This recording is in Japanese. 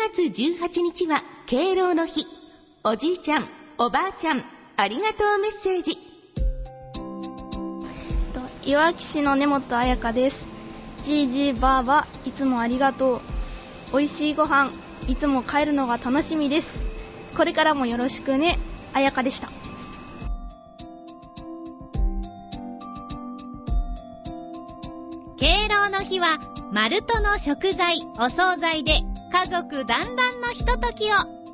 月18日は敬老の日。おじいちゃん、おばあちゃん、ありがとうメッセージ。 いわき市の根本彩香です。じいじばあば、いつもありがとう。おいしいご飯、いつも帰るのが楽しみです。これからもよろしくね。彩香でした。 敬老の日はマルトの食材、お惣菜で家族団らんのひとときを